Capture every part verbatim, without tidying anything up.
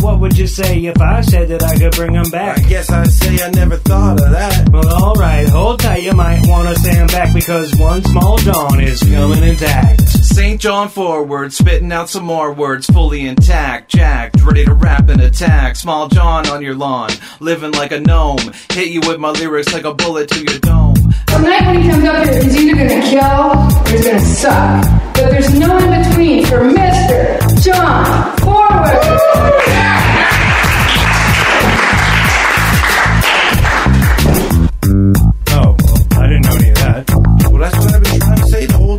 what would you say if I said that I could bring them back? I guess I'd say I never thought of that. Well, alright, hold tight, you might want to stand back, because one small John is coming intact. Saint John forward, spitting out some more words, fully intact, jacked, ready to rap and attack. Small John on your lawn, living like a gnome, hit you with my lyrics like a bullet to your dome. Tonight when he comes up here, he's either gonna kill or he's gonna suck. But there's no in between for Mister John Forward. Oh, well, I didn't know any of that. Well, that's what I've been trying to say the whole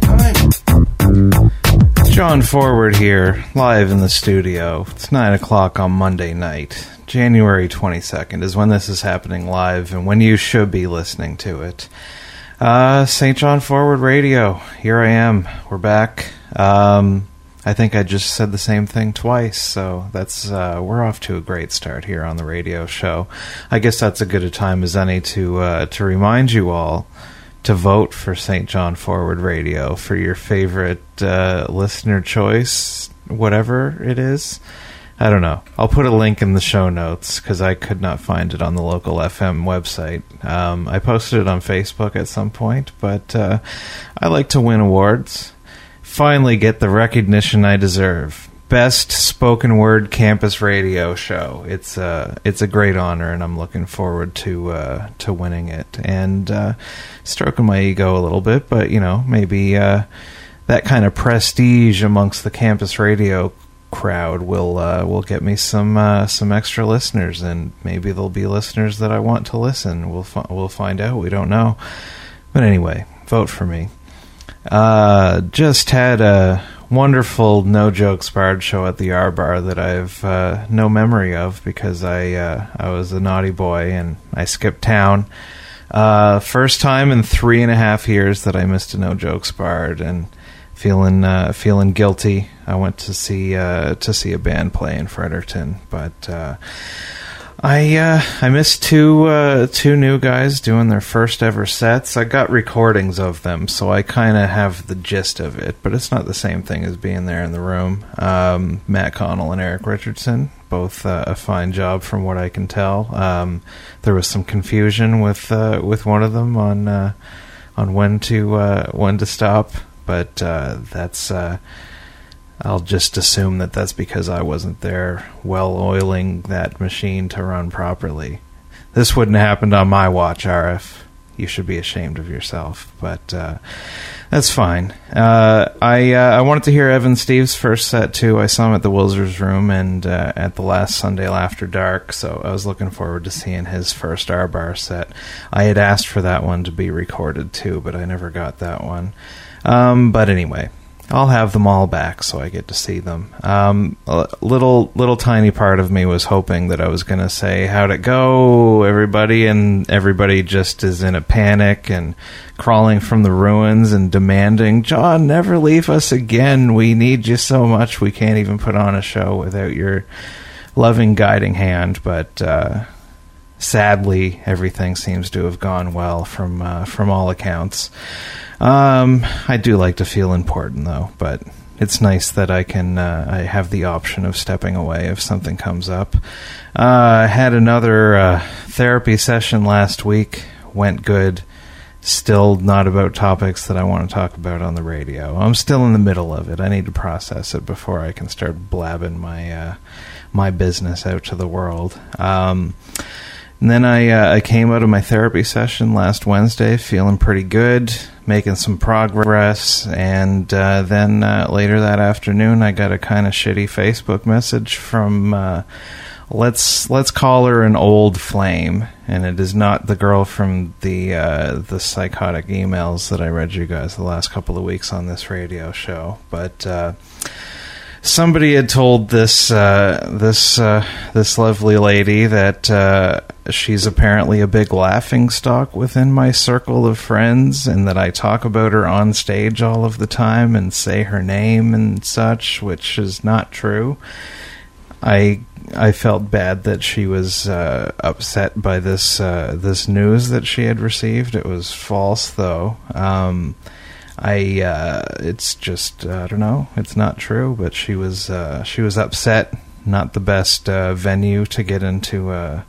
time. John Forward here, live in the studio. It's nine o'clock on Monday night. January twenty-second is when this is happening live and when you should be listening to it. Uh, Saint John Forward Radio, here I am. We're back. Um, I think I just said the same thing twice, so that's uh, we're off to a great start here on the radio show. I guess that's as good a time as any to uh, to remind you all to vote for Saint John Forward Radio for your favorite uh, listener choice, whatever it is. I don't know. I'll put a link in the show notes because I could not find it on the local F M website. Um, I posted it on Facebook at some point, but uh, I like to win awards. Finally get the recognition I deserve. Best spoken word campus radio show. It's uh, it's a great honor, and I'm looking forward to uh, to winning it and uh, stroking my ego a little bit. But you know, maybe uh, that kind of prestige amongst the campus radio crowd will uh, will get me some uh, some extra listeners, and maybe there'll be listeners that I want to listen. We'll fi- we'll find out. We don't know, but anyway, vote for me. Uh, just had a wonderful No Jokes Barred show at the R Bar that I've uh, no memory of because I uh, I was a naughty boy and I skipped town. Uh, first time in three and a half years that I missed a No Jokes Barred, and feeling uh, feeling guilty. I went to see uh, to see a band play in Fredericton, but uh, I uh, I missed two uh, two new guys doing their first ever sets. I got recordings of them, so I kind of have the gist of it, but it's not the same thing as being there in the room. Um, Matt Connell and Eric Richardson, both uh, a fine job from what I can tell. Um, there was some confusion with uh, with one of them on uh, on when to uh, when to stop. But uh, that's, uh, I'll just assume that that's because I wasn't there well oiling that machine to run properly. This wouldn't have happened on my watch, R F. You should be ashamed of yourself. But uh, that's fine. Uh, I uh, I wanted to hear Evan Steve's first set, too. I saw him at the Wilsers Room and uh, at the last Sunday After Dark, so I was looking forward to seeing his first R Bar set. I had asked for that one to be recorded, too, but I never got that one. Um, but anyway, I'll have them all back so I get to see them. Um, a little, little tiny part of me was hoping that I was going to say, how'd it go, everybody? And everybody just is in a panic and crawling from the ruins and demanding, John, never leave us again. We need you so much. We can't even put on a show without your loving guiding hand. But, uh, sadly, everything seems to have gone well from, uh, from all accounts. Um, I do like to feel important, though, but it's nice that I can, uh, I have the option of stepping away if something comes up. Uh, I had another uh, therapy session last week, went good, still not about topics that I want to talk about on the radio. I'm still in the middle of it. I need to process it before I can start blabbing my, uh, my business out to the world. Um... And then I uh, I came out of my therapy session last Wednesday feeling pretty good, making some progress, and uh, then uh, later that afternoon I got a kind of shitty Facebook message from, uh, let's let's call her an old flame, and it is not the girl from the uh, the psychotic emails that I read you guys the last couple of weeks on this radio show, but... Uh, Somebody had told this uh, this uh, this lovely lady that uh, she's apparently a big laughingstock within my circle of friends, and that I talk about her on stage all of the time and say her name and such, which is not true. I I felt bad that she was uh, upset by this uh, this news that she had received. It was false, though. Um, I uh, it's just uh, I don't know. It's not true, but she was uh, she was upset not the best uh, venue to get into a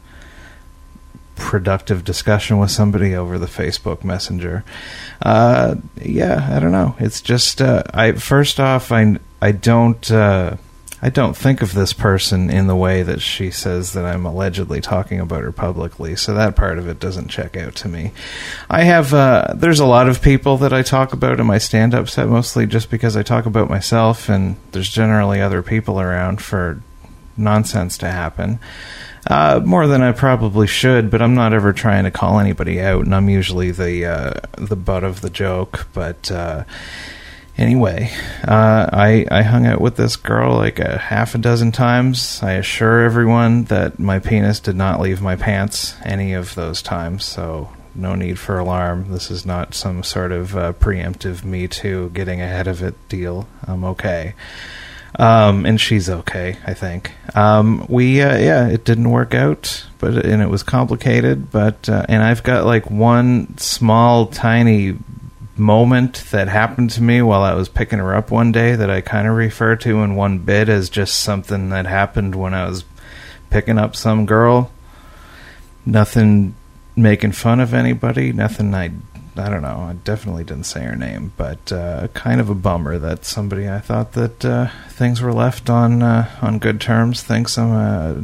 productive discussion with somebody over the Facebook Messenger. Uh, yeah, I don't know. It's just uh, I first off, I I don't uh, I don't think of this person in the way that she says that I'm allegedly talking about her publicly. So that part of it doesn't check out to me. I have uh, there's a lot of people that I talk about in my stand-up set, mostly just because I talk about myself, and there's generally other people around for nonsense to happen. Uh, more than I probably should, but I'm not ever trying to call anybody out, and I'm usually the uh, the butt of the joke. But uh, anyway, uh, I I hung out with this girl like a half a dozen times. I assure everyone that my penis did not leave my pants any of those times, so no need for alarm. This is not some sort of uh, preemptive Me Too, getting ahead of it deal. I'm okay. Um, and she's okay, I think. Um, we, uh, yeah, it didn't work out, but, and it was complicated, but, uh, and I've got like one small, tiny moment that happened to me while I was picking her up one day that I kind of refer to in one bit as just something that happened when I was picking up some girl. Nothing making fun of anybody, nothing I I don't know, I definitely didn't say her name, but uh, kind of a bummer that somebody I thought that uh, things were left on uh, on good terms thinks I'm a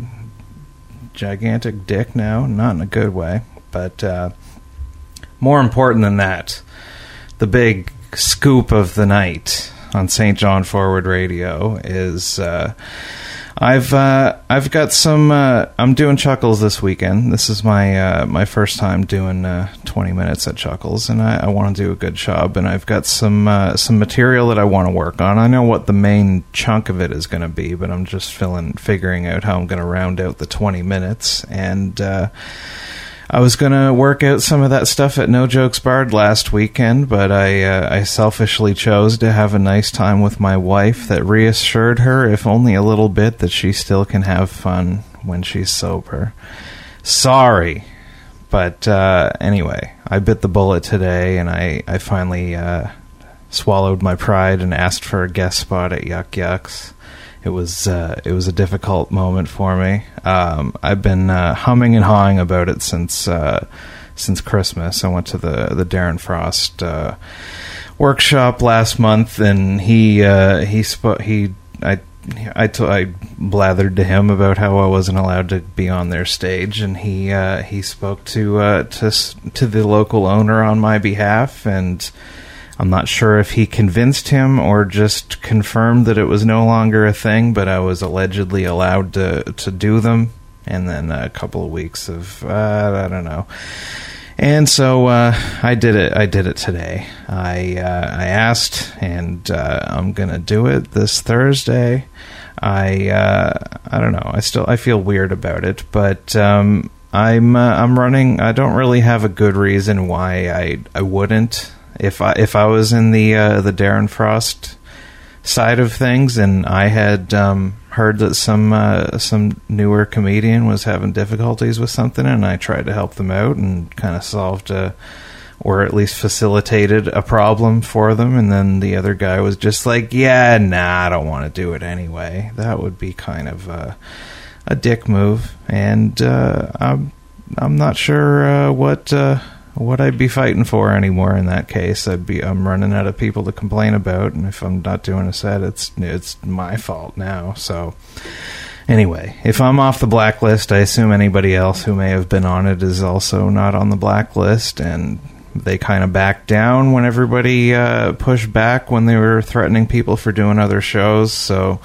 gigantic dick now, not in a good way. But uh, more important than that, the big scoop of the night on Saint John Forward Radio is uh, I've uh, I've got some. Uh, I'm doing Chuckles this weekend. This is my uh, my first time doing uh, twenty minutes at Chuckles, and I, I want to do a good job. And I've got some uh, some material that I want to work on. I know what the main chunk of it is going to be, but I'm just filling, figuring out how I'm going to round out the twenty minutes. And uh, I was going to work out some of that stuff at No Jokes Barred last weekend, but I uh, I selfishly chose to have a nice time with my wife that reassured her, if only a little bit, that she still can have fun when she's sober. Sorry. But uh, anyway, I bit the bullet today, and I, I finally uh, swallowed my pride and asked for a guest spot at Yuck Yucks. It was uh, it was a difficult moment for me. Um, I've been uh, humming and hawing about it since uh, since Christmas. I went to the the Darren Frost uh, workshop last month, and he uh, he spo- he I I, t- I blathered to him about how I wasn't allowed to be on their stage, and he uh, he spoke to uh, to to the local owner on my behalf, and I'm not sure if he convinced him or just confirmed that it was no longer a thing, but I was allegedly allowed to, to do them. And then a couple of weeks of, uh, I don't know. And so uh, I did it. I did it today. I uh, I asked, and uh, I'm gonna do it this Thursday. I uh, I don't know. I still I feel weird about it, but um, I'm uh, I'm running. I don't really have a good reason why I I wouldn't. If I if I was in the uh, the Darren Frost side of things, and I had um, heard that some uh, some newer comedian was having difficulties with something, and I tried to help them out and kind of solved a, or at least facilitated a problem for them, and then the other guy was just like, yeah, nah, I don't want to do it anyway. That would be kind of a, a dick move, and uh, I'm I'm not sure uh, what. Uh, what I'd be fighting for anymore in that case. I'd be I'm running out of people to complain about, and if I'm not doing a set, it's it's my fault now. So anyway, if I'm off the blacklist, I assume anybody else who may have been on it is also not on the blacklist, and they kind of backed down when everybody uh, pushed back when they were threatening people for doing other shows. So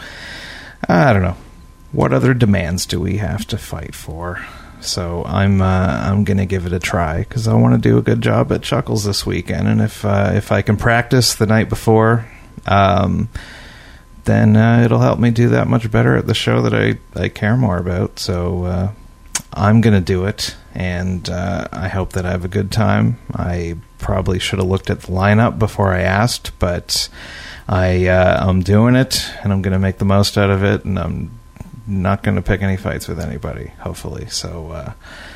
I don't know. What other demands do we have to fight for? So I'm uh, I'm gonna give it a try because I want to do a good job at Chuckles this weekend, and if uh, if I can practice the night before, um, then uh, it'll help me do that much better at the show that I, I care more about. So uh, I'm gonna do it, and uh, I hope that I have a good time. I probably should have looked at the lineup before I asked, but I uh, I'm doing it, and I'm gonna make the most out of it, and I'm not going to pick any fights with anybody, hopefully. So, uh,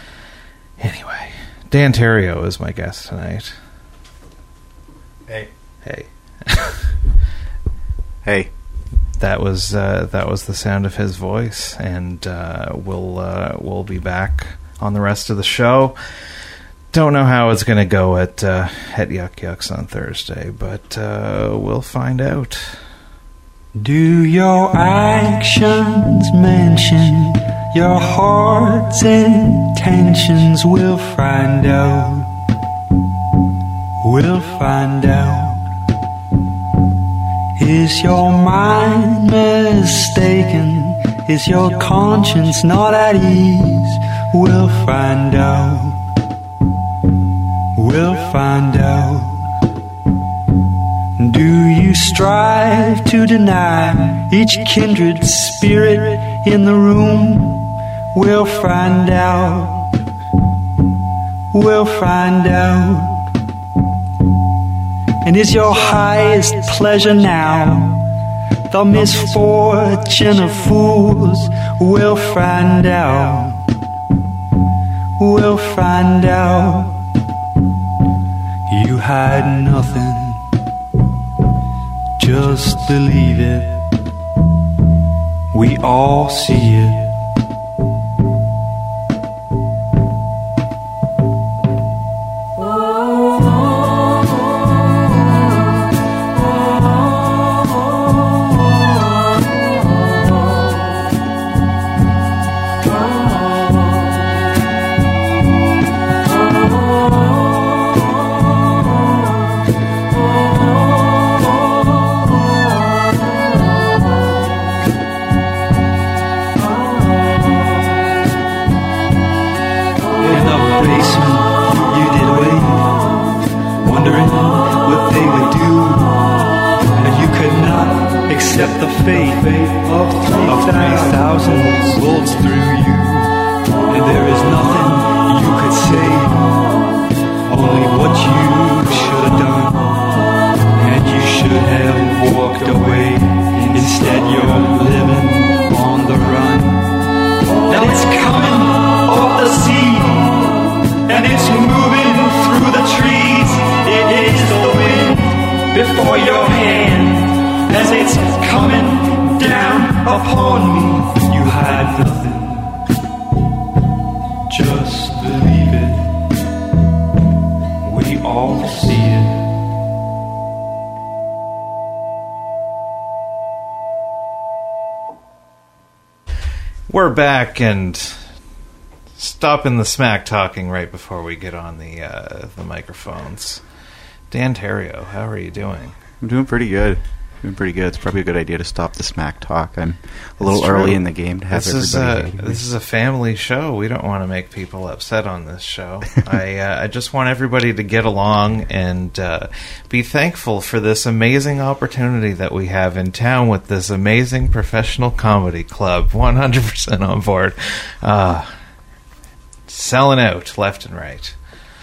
anyway, Dan Terrio is my guest tonight. Hey. Hey. Hey. that was uh, that was the sound of his voice, and uh, we'll uh, we'll be back on the rest of the show. Don't know how it's going to go at uh, at Yuck Yucks on Thursday, but uh, we'll find out. Do your actions mention your heart's intentions? We'll find out. We'll find out. Is your mind mistaken? Is your conscience not at ease? We'll find out. We'll find out. Do you strive to deny each kindred spirit in the room? We'll find out. We'll find out. And is your highest pleasure now the misfortune of fools? We'll find out. We'll find out. You hide nothing, just believe it. We all see it. Accept the fate of three thousand bullets through you, and there is nothing you could say, only what you should have done, and you should have walked away. Instead you're living on the run. Now it's coming off the sea, and it's moving through the trees. It is the wind before your hand. As it's coming down upon me, you hide nothing, just believe it. We all see it. We're back, and stopping the smack talking right before we get on the uh, the microphones. Dan Terrio, how are you doing? I'm doing pretty good. Doing pretty good. It's probably a good idea to stop the smack talk. I'm a little It's true. early in the game to have This everybody. is a this is a family show. We don't want to make people upset on this show. I uh, I just want everybody to get along and uh, be thankful for this amazing opportunity that we have in town with this amazing professional comedy club. one hundred percent on board, uh, selling out left and right.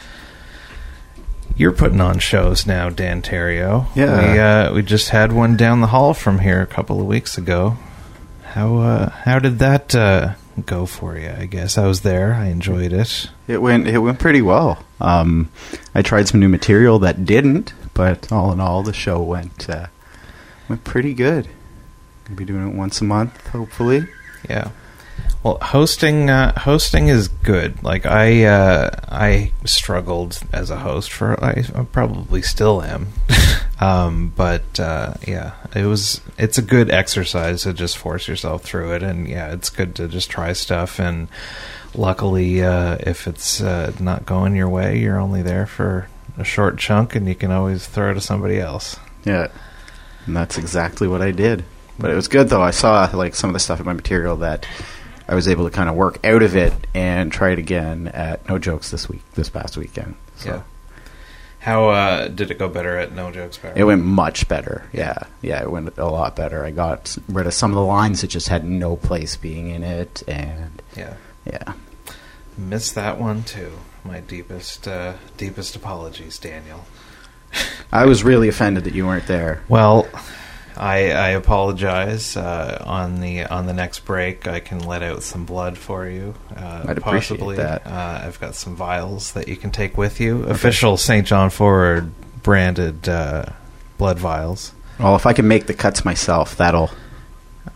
You're putting on shows now, Dan Terrio. Yeah. We uh, we just had one down the hall from here a couple of weeks ago. How uh, how did that uh, go for you? I guess I was there. I enjoyed it. It went it went pretty well. Um, I tried some new material that didn't, but all in all, the show went uh, went pretty good. I'll be doing it once a month, hopefully. Yeah. Well, hosting uh, hosting is good. Like I uh, I struggled as a host for I, I probably still am, um, but uh, yeah, it was it's a good exercise to just force yourself through it, and yeah, it's good to just try stuff. And luckily, uh, if it's uh, not going your way, you're only there for a short chunk, and you can always throw it to somebody else. Yeah, and that's exactly what I did. But it was good though. I saw like some of the stuff in my material that I was able to kind of work out of it and try it again at No Jokes this week, this past weekend. So. Yeah. How uh, did it go better at No Jokes Barrel? It went much better. Yeah, yeah, it went a lot better. I got rid of some of the lines that just had no place being in it, and yeah, yeah, missed that one too. My deepest, uh, deepest apologies, Daniel. I was really offended that you weren't there. Well, I, I apologize. Uh, on the on the next break, I can let out some blood for you. Uh, I'd appreciate possibly. that. Uh, I've got some vials that you can take with you. Okay. Official Saint John Forward branded uh, blood vials. Well, if I can make the cuts myself, that'll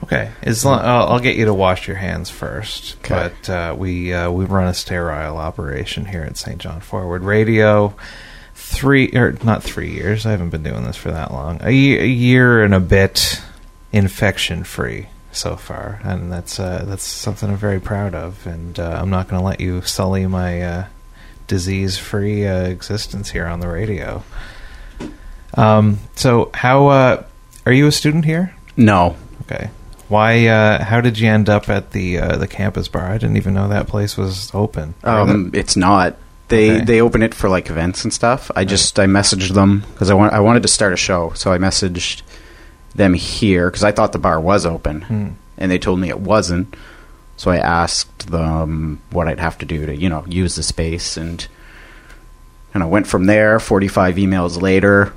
Okay, as long, I'll, I'll get you to wash your hands first. Okay. But uh, we uh, we run a sterile operation here at Saint John Forward Radio. Three or not three years. I haven't been doing this for that long. A year, a year and a bit, infection free so far, and that's uh, that's something I'm very proud of. And uh, I'm not going to let you sully my uh, disease free uh, existence here on the radio. Um. So how uh, are you a student here? No. Okay. Why? Uh, how did you end up at the uh, the campus bar? I didn't even know that place was open. Um, it's not. They Okay. they open it for like events and stuff. I just I messaged them because I want I wanted to start a show, so I messaged them here because I thought the bar was open, Hmm. and they told me it wasn't. So I asked them what I'd have to do to you know use the space, and and I went from there. Forty-five emails later,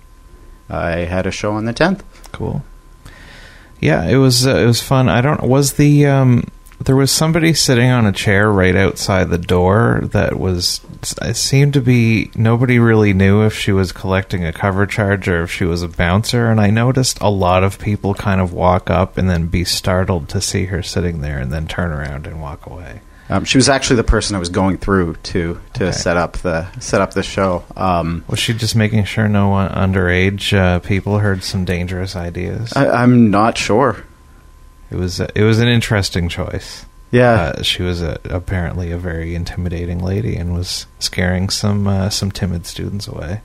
I had a show on the tenth. Cool. Yeah, it was uh, it was fun. I don't was the um there was somebody sitting on a chair right outside the door that was it seemed to be nobody really knew if she was collecting a cover charge or if she was a bouncer, and I noticed a lot of people kind of walk up and then be startled to see her sitting there and then turn around and walk away. Um, she was actually the person I was going through to to Okay. set up the set up the show. Um, Was she just making sure no one underage uh, people heard some dangerous ideas? I, I'm not sure. It was uh, it was an interesting choice. Yeah. Uh, she was a, apparently a very intimidating lady and was scaring some uh, some timid students away.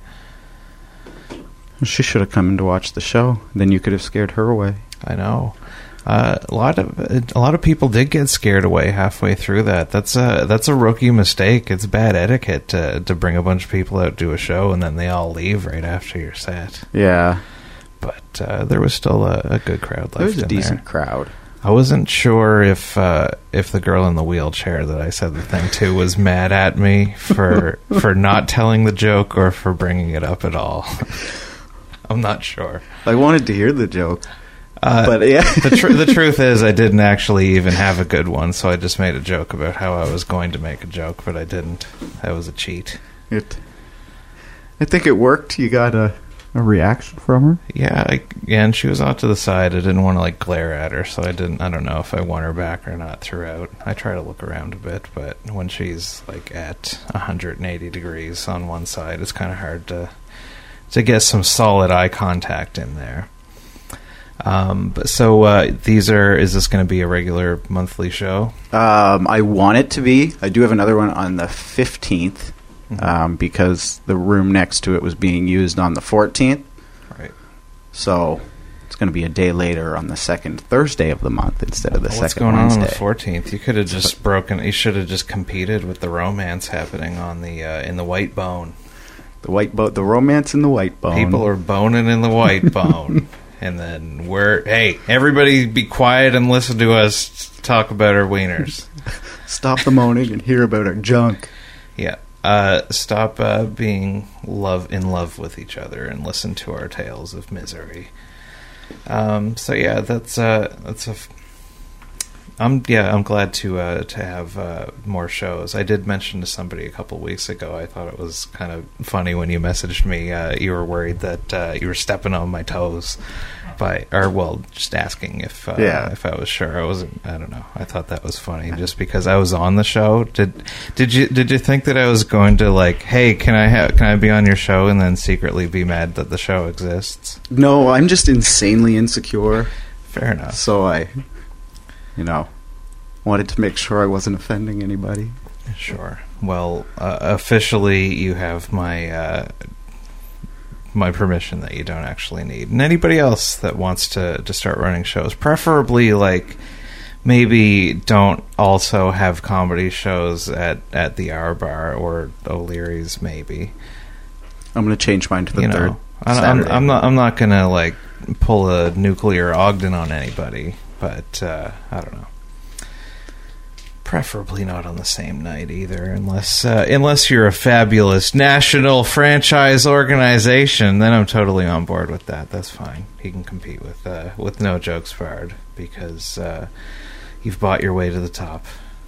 She should have come in to watch the show. Then you could have scared her away. I know. Uh, a lot of a lot of people did get scared away halfway through that. That's a that's a rookie mistake. It's bad etiquette to to bring a bunch of people out to a show and then they all leave right after your set. Yeah. But uh, there was still a, a good crowd left. It was a in decent there. crowd. I wasn't sure if uh, if the girl in the wheelchair that I said the thing to was mad at me for for not telling the joke or for bringing it up at all. I'm not sure. I wanted to hear the joke. Uh, But, yeah. the tr- the truth is, I didn't actually even have a good one, so I just made a joke about how I was going to make a joke, but I didn't. That was a cheat. It, I think it worked. You got a, a reaction from her? Yeah, I, yeah, and she was off to the side. I didn't want to like glare at her, so I didn't. I don't know if I won her back or not throughout. I try to look around a bit, but when she's like at one hundred eighty degrees on one side, it's kind of hard to to get some solid eye contact in there. Um, but so uh, these are. Is this going to be a regular monthly show? Um, I want it to be. I do have another one on the fifteenth um, because the room next to it was being used on the fourteenth. Right. So it's going to be a day later on the second Thursday of the month instead of the What's second going Wednesday. on on the fourteenth? You could have just broken. You should have just competed with the romance happening on the uh, in the White Bone. The white boat, the romance in the white bone. People are boning in the White Bone, and then we're hey, everybody, be quiet and listen to us talk about our wieners. Stop the moaning and hear about our junk. Yeah, uh, stop uh, being love in love with each other and listen to our tales of misery. Um, so yeah, that's uh, that's a. F- I'm yeah, I'm glad to uh, to have uh, more shows. I did mention to somebody a couple weeks ago. I thought it was kind of funny when you messaged me. Uh, you were worried that uh, you were stepping on my toes by, or well, just asking if uh, Yeah. if I was sure. I wasn't. I don't know. I thought that was funny just because I was on the show. Did did you did you think that I was going to like, hey, can I have can I be on your show and then secretly be mad that the show exists? No, I'm just insanely insecure. Fair enough. So I, you know, wanted to make sure I wasn't offending anybody. Sure. Well, uh, officially, you have my uh, my permission that you don't actually need. And anybody else that wants to, to start running shows, preferably like maybe don't also have comedy shows at, at the Hour Bar or O'Leary's. Maybe I'm going to change mine to the you third. know, I, I'm, Saturday. I'm not. I'm not gonna like pull a nuclear Ogden on anybody, but uh, I don't know. Preferably not on the same night either, unless uh, unless you're a fabulous national franchise organization. Then I'm totally on board with that. That's fine. He can compete with uh, with No Jokes Barred because uh, you've bought your way to the top.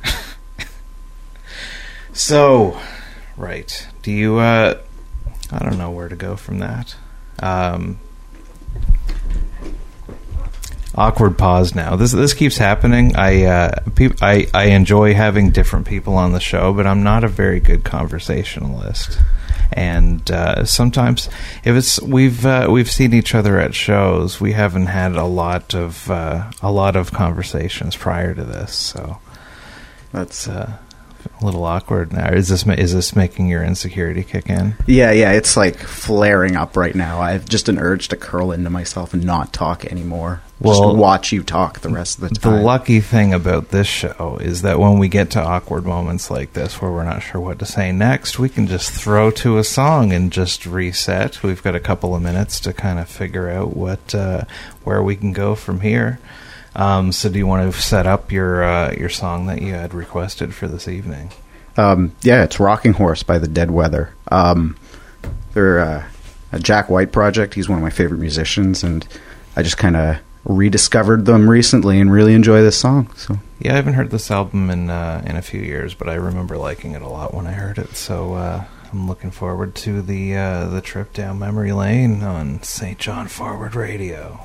So, right? Do you? Uh, I don't know where to go from that. Um, awkward pause now. This this keeps happening. I uh, peop- I I enjoy having different people on the show, but I'm not a very good conversationalist. And uh, sometimes, if it's we've uh, we've seen each other at shows, we haven't had a lot of uh, a lot of conversations prior to this, so That's uh, a little awkward now. Is this ma- is this making your insecurity kick in? yeah, yeah. It's like flaring up right now. I have just an urge to curl into myself and not talk anymore. Well, just watch you talk the rest of the The time. lucky thing about this show is that when we get to awkward moments like this where we're not sure what to say next, we can just throw to a song and just reset. We've got a couple of minutes to kind of figure out what uh, where we can go from here. Um, so do you want to set up your uh, your song that you had requested for this evening? Um, yeah, it's Rocking Horse by The Dead Weather. Um, they're uh, a Jack White project. He's one of my favorite musicians, and I just kind of rediscovered them recently and really enjoy this song. So Yeah, I haven't heard this album in uh, in a few years, but I remember liking it a lot when I heard it. So uh, I'm looking forward to the uh, the trip down memory lane on Saint John Forward Radio.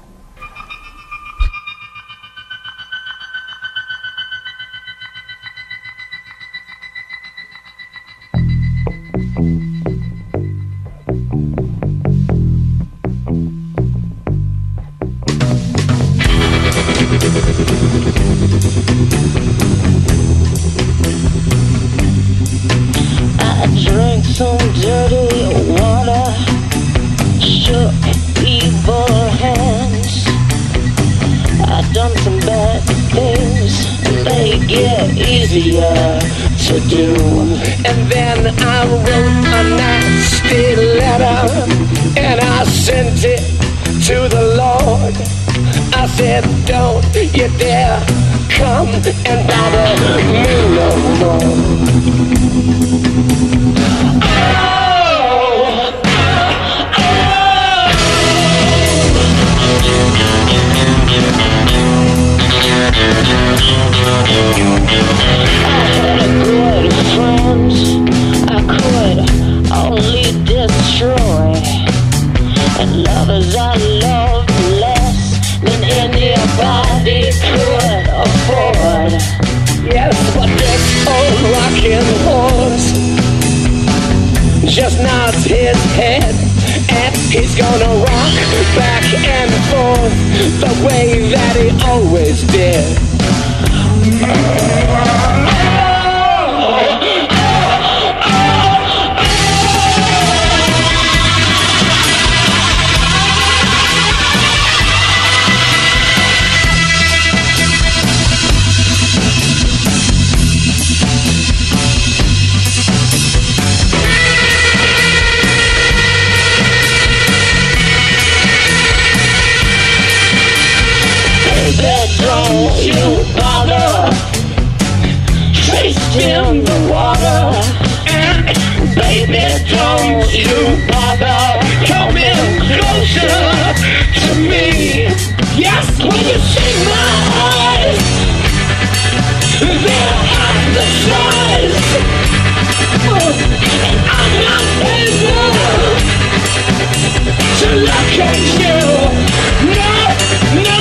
I drank some dirty water, shook evil hands. I done some bad things, and they get easier to do. And then I wrote a nasty letter, and I sent it to the Lord. I said, don't you dare come and bother me no more. Good friends, I could only destroy, and lovers I love less than anybody could afford. Yes, but this old rocking horse just nods his head, and he's gonna rock back and forth the way that he always did. Baby, don't you bother tasting the water. Baby, don't you bother coming closer to me. Yes, when you see my eyes, they're half the size, and I'm not able to look at you. No, no.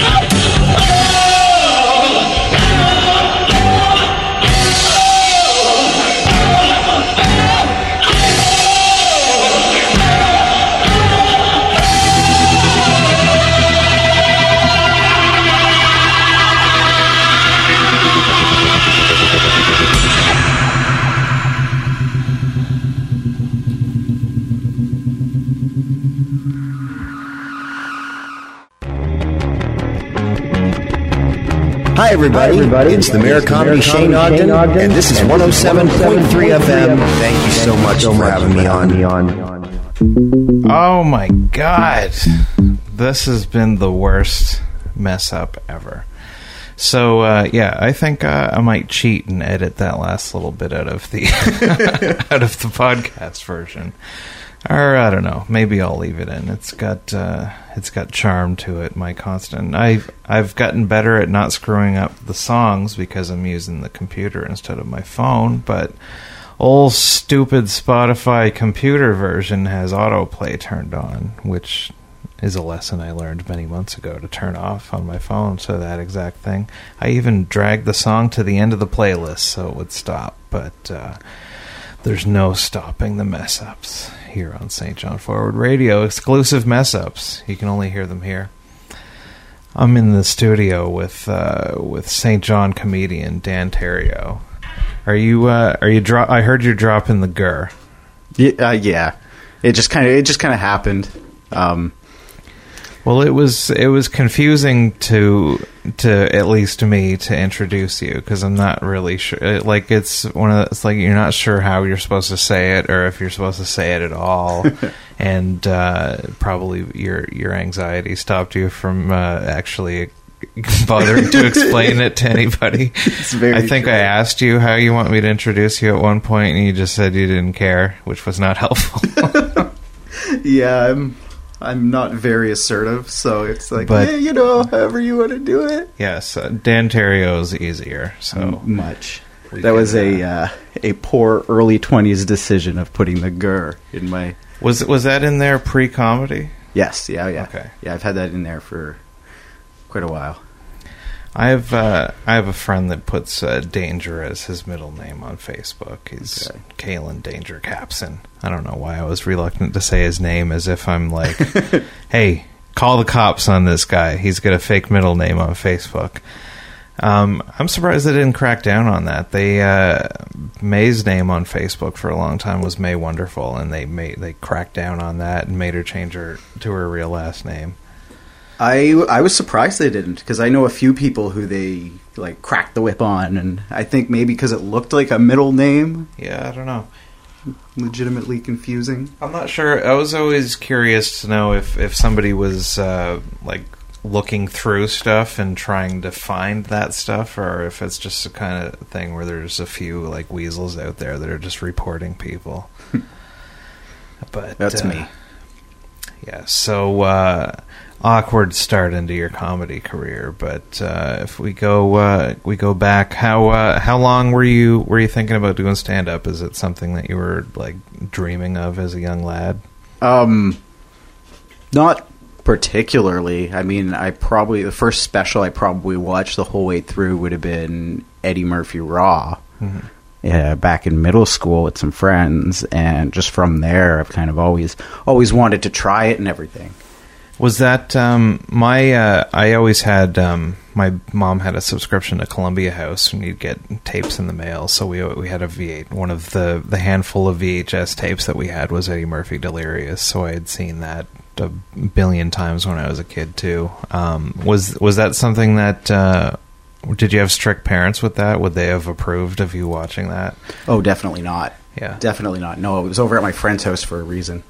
Hi everybody. Hi, everybody. It's the Mayor of Comedy, Shane Ogden, Ogden, and this is one oh seven point three F M. Thank you so much for having me on. Oh my god. This has been the worst mess up ever. So, uh, yeah, I think uh, I might cheat and edit that last little bit out of the out of the podcast version. Or I don't know, maybe I'll leave it in. It's got uh, it's got charm to it, my constant. I've I've gotten better at not screwing up the songs because I'm using the computer instead of my phone, but old stupid Spotify computer version has autoplay turned on, which is a lesson I learned many months ago to turn off on my phone, so that exact thing. I even dragged the song to the end of the playlist so it would stop, but uh, there's no stopping the mess-ups here on Saint John Forward Radio. Exclusive mess-ups. You can only hear them here. I'm in the studio with uh, with Saint John comedian Dan Terrio. Are you? Uh, are you? Dro- I heard you're dropping the gur. Yeah, uh, yeah. It just kind of it just kind of happened. Um, well, it was it was confusing to to at least to me to introduce you because I'm not really sure. Like it's one of the, it's like you're not sure how you're supposed to say it or if you're supposed to say it at all, and uh, probably your your anxiety stopped you from uh, actually bothering to explain it to anybody. It's very I think true. I asked you how you want me to introduce you at one point, and you just said you didn't care, which was not helpful. Yeah, I'm I'm not very assertive, so it's like, But- yeah, you know, however you want to do it. Yes, uh, Dan Terrio is easier. So Much. we That was can, a uh, a poor early twenties decision of putting the gur in my. was was that in there pre-comedy? Yes, yeah, yeah. Okay. Yeah, I've had that in there for quite a while. I have uh, I have a friend that puts uh, Danger as his middle name on Facebook. He's Okay. Kalen Danger Capson. I don't know why I was reluctant to say his name, as if I'm like, hey, call the cops on this guy. He's got a fake middle name on Facebook. Um, I'm surprised they didn't crack down on that. They uh, May's name on Facebook for a long time was May Wonderful, and they made they cracked down on that and made her change her to her real last name. I, I was surprised they didn't, because I know a few people who they like cracked the whip on, and I think maybe because it looked like a middle name, Yeah, I don't know. legitimately confusing. I'm not sure. I was always curious to know if, if somebody was uh, like looking through stuff and trying to find that stuff, or if it's just a kind of thing where there's a few like weasels out there that are just reporting people. But That's uh, me. Yeah. So uh, awkward start into your comedy career, but uh, if we go uh, we go back, how uh, how long were you were you thinking about doing stand up? Is it something that you were like dreaming of as a young lad? Um, not particularly. I mean, I probably the first special I probably watched the whole way through would have been Eddie Murphy Raw. Mhm. Yeah, back in middle school with some friends, and just from there, I've kind of always always wanted to try it and everything. Was that um, my? Uh, I always had um, my mom had a subscription to Columbia House, and you'd get tapes in the mail. So we we had a V eight. One of the the handful of V H S tapes that we had was Eddie Murphy Delirious. So I had seen that a billion times when I was a kid too. Um, was was that something that? Uh, did you have strict parents with that? Would they have approved of you watching that? Oh, definitely not. Yeah. Definitely not. No, it was over at my friend's house for a reason.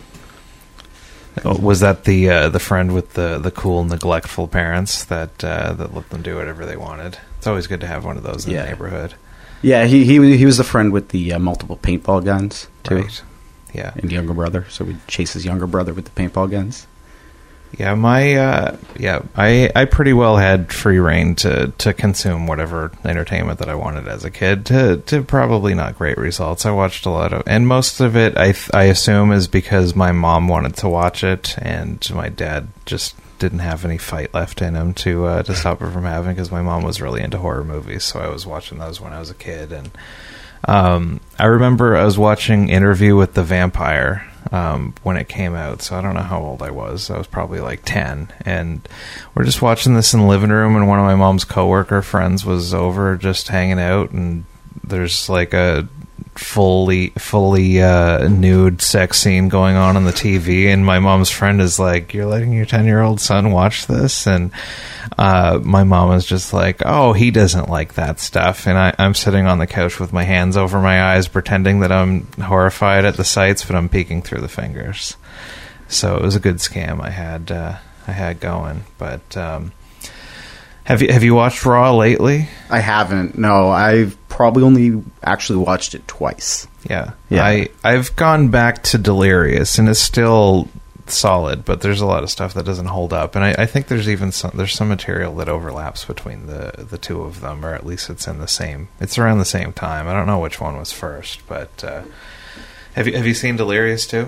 Oh, was that the uh, the friend with the, the cool neglectful parents that uh, that let them do whatever they wanted? It's always good to have one of those in Yeah. the neighborhood. Yeah, he he he was the friend with the uh, multiple paintball guns too, Right. Yeah. and younger brother. So we'd chase his younger brother with the paintball guns. Yeah, my uh, yeah, I I pretty well had free reign to, to consume whatever entertainment that I wanted as a kid. To to probably not great results. I watched a lot of, and most of it I th- I assume is because my mom wanted to watch it, and my dad just didn't have any fight left in him to uh, to stop her from having. Because my mom was really into horror movies, so I was watching those when I was a kid. And um, I remember I was watching Interview with the Vampire. Um, when it came out, so I don't know how old I was. I was probably like ten, and we're just watching this in the living room, and one of my mom's coworker friends was over just hanging out, and there's like a fully fully uh, nude sex scene going on on the T V, and my mom's friend is like, "You're letting your ten-year-old son watch this?" And uh, my mom is just like, "Oh, he doesn't like that stuff." And I, I'm sitting on the couch with my hands over my eyes, pretending that I'm horrified at the sights, but I'm peeking through the fingers. So it was a good scam I had uh, I had going. But um, have you have you watched Raw lately? I haven't. No, I've probably only actually watched it twice. Yeah. Yeah. I, I've gone back to Delirious, and it's still solid, but there's a lot of stuff that doesn't hold up. And I, I think there's even some, there's some material that overlaps between the, the two of them, or at least it's in the same, it's around the same time. I don't know which one was first, but uh, have you have you seen Delirious too?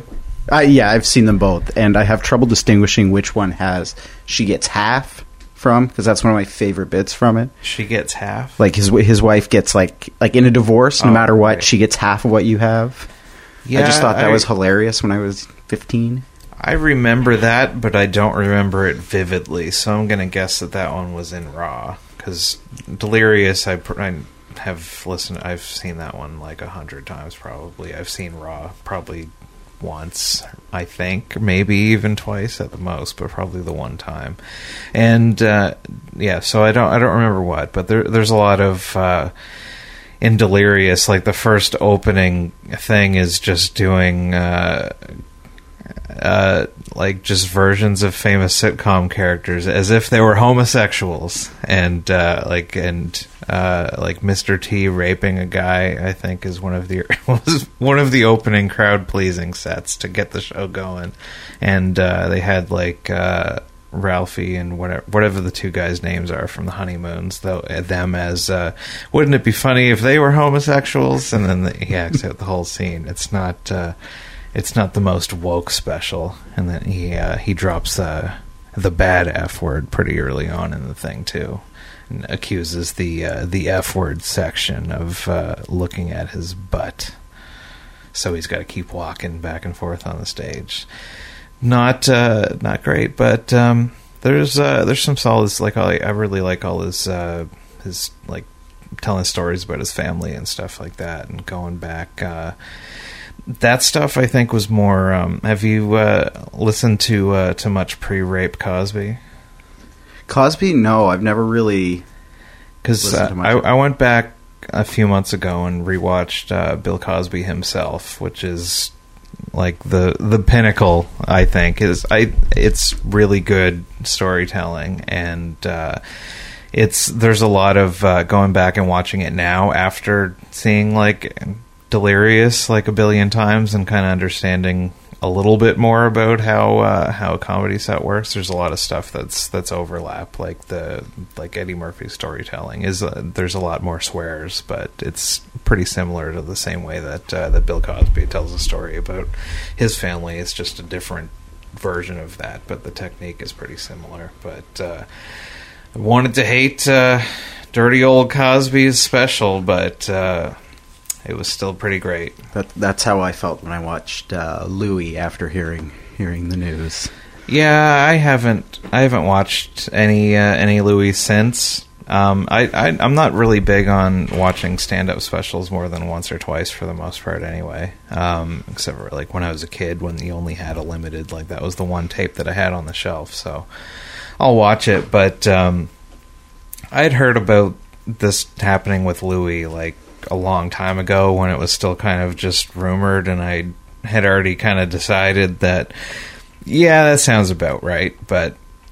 Uh, yeah, I've seen them both, and I have trouble distinguishing which one has she gets half from, because that's one of my favorite bits from it. She gets half? Like his his wife gets like like in a divorce, no Oh, matter what, right. she gets half of what you have. Yeah, I just thought that I- was hilarious when I was fifteen. I remember that, but I don't remember it vividly, so I'm going to guess that that one was in Raw. Because Delirious, I, pr- I have listened, I've seen that one like a hundred times probably. I've seen Raw probably once, I think, maybe even twice at the most, but probably the one time. And uh, yeah, so I don't I don't remember what, but there there's a lot of uh, in Delirious, like the first opening thing is just doing. Uh, Uh, like just versions of famous sitcom characters as if they were homosexuals, and uh, like and uh, like Mister T raping a guy, I think, is one of the was one of the opening crowd pleasing sets to get the show going, and uh, they had like uh, Ralphie and whatever whatever the two guys' names are from the Honeymoons, though them as uh, wouldn't it be funny if they were homosexuals, and then the, he acts out the whole scene. It's not. Uh, It's not the most woke special, and then he uh, he drops uh, the bad F word pretty early on in the thing too, and accuses the uh, the F word section of uh, looking at his butt. So he's got to keep walking back and forth on the stage. Not uh, not great, but um, there's uh, there's some solids. Like I, I really like all his uh, his like telling stories about his family and stuff like that, and going back. Uh, That stuff, I think, was more. Um, have you uh, listened to uh, to much pre-rape Cosby? Cosby? No, I've never really. Because uh, I, I went back a few months ago and rewatched uh, Bill Cosby himself, which is like the the pinnacle. I think is I. It's really good storytelling, and uh, it's there's a lot of uh, going back and watching it now after seeing like. Delirious like a billion times and kind of understanding a little bit more about how uh, how a comedy set works. There's a lot of stuff that's that's overlap, like the like Eddie Murphy's storytelling is uh, there's a lot more swears, but it's pretty similar to the same way that uh, that Bill Cosby tells a story about his family. It's just a different version of that, but the technique is pretty similar. But uh, I wanted to hate uh, dirty old Cosby's special, but. Uh, It was still pretty great. That, that's how I felt when I watched uh, Louis after hearing hearing the news. Yeah, I haven't I haven't watched any uh, any Louis since. Um, I, I I'm not really big on watching stand up specials more than once or twice for the most part, anyway. Um, except for like when I was a kid, when you only had a limited, like that was the one tape that I had on the shelf. So I'll watch it, but um, I had heard about this happening with Louis like. A long time ago when it was still kind of just rumored, and I had already kind of decided that yeah, that sounds about right, but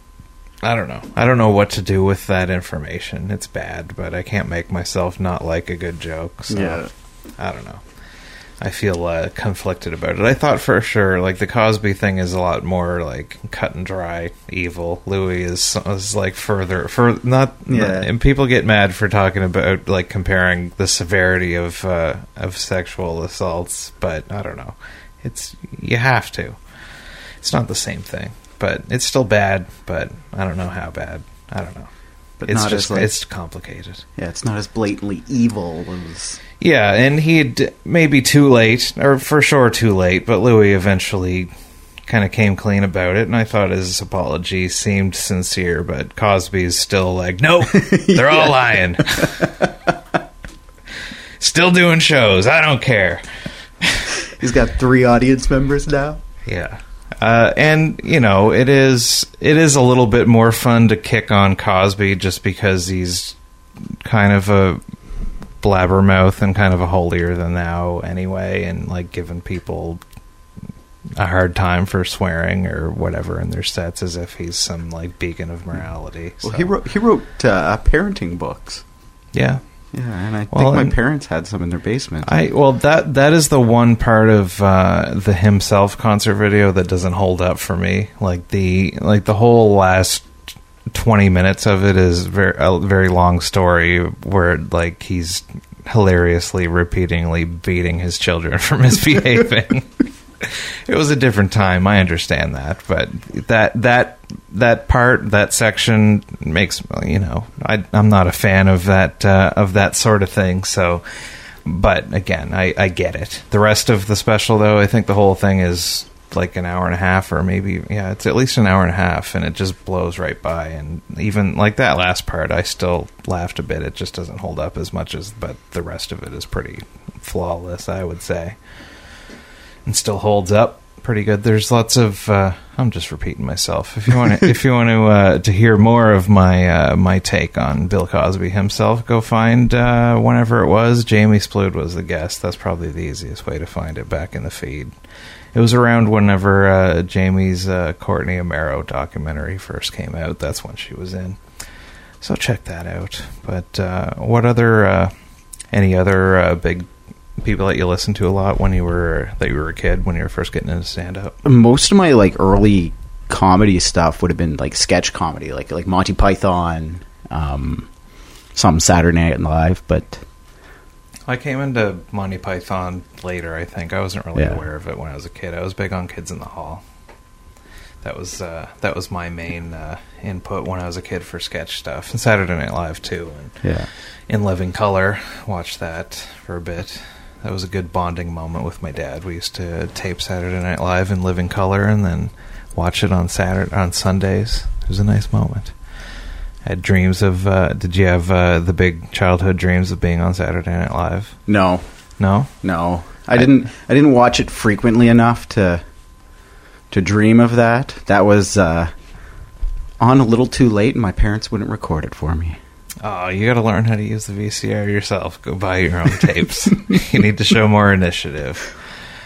I don't know. I don't know what to do with that information. It's bad, but I can't make myself not like a good joke, so yeah. I don't know. I feel uh, conflicted about it. I thought for sure, like, the Cosby thing is a lot more, like, cut and dry evil. Louis is, is like, further... for not, yeah. And people get mad for talking about, like, comparing the severity of uh, of sexual assaults, but I don't know. It's... You have to. It's not the same thing. But it's still bad, but I don't know how bad. I don't know. But it's not just... as, like, it's complicated. Yeah, it's not as blatantly evil as... Yeah, and he'd maybe too late, or for sure too late, but Louis eventually kind of came clean about it, and I thought his apology seemed sincere, but Cosby's still like, nope, they're all lying. Still doing shows, I don't care. He's got three audience members now? Yeah. Uh, and, you know, it is it is a little bit more fun to kick on Cosby just because he's kind of a... blabbermouth and kind of a holier than thou anyway, and like giving people a hard time for swearing or whatever in their sets as if he's some like beacon of morality. Well, so. he wrote he wrote uh, parenting books. Yeah, yeah, and I well, think my and parents had some in their basement. I well that that is the one part of uh, the Himself concert video that doesn't hold up for me. Like the like the whole last twenty minutes of it is very, a very long story where like he's hilariously repeatedly beating his children for misbehaving. it was a different time. I understand that, but that that that part, that section makes, you know, I, I'm not a fan of that uh, of that sort of thing. So, but again, I, I get it. The rest of the special, though, I think the whole thing is like an hour and a half, or maybe yeah, it's at least an hour and a half, and it just blows right by. And even like that last part, I still laughed a bit. It just doesn't hold up as much as, but the rest of it is pretty flawless, I would say, and still holds up pretty good. There's lots of uh, I'm just repeating myself. If you want to, if you want to uh, to hear more of my uh, my take on Bill Cosby himself, go find uh, whenever it was Jamie Splood was the guest. That's probably the easiest way to find it back in the feed. It was around whenever uh, Jamie's uh, Courtney Amaro documentary first came out. That's when she was in. So check that out. But uh, what other, uh, any other uh, big people that you listened to a lot when you were that you were a kid, when you were first getting into stand-up? Most of my like early comedy stuff would have been like sketch comedy, like like Monty Python, um, some Saturday Night Live, but. I came into Monty Python later, I think. I wasn't really Yeah. aware of it when I was a kid. I was big on Kids in the Hall. That was uh, that was my main uh, input when I was a kid for sketch stuff. And Saturday Night Live, too. And Yeah. In Living Color, watched that for a bit. That was a good bonding moment with my dad. We used to tape Saturday Night Live in Living Color and then watch it on Saturday, on Sundays. It was a nice moment. I had dreams of, uh, did you have uh, the big childhood dreams of being on Saturday Night Live? No. No? No. I didn't I didn't watch it frequently enough to to dream of that. That was uh, on a little too late, and my parents wouldn't record it for me. Oh, you got to learn how to use the V C R yourself. Go buy your own tapes. You need to show more initiative.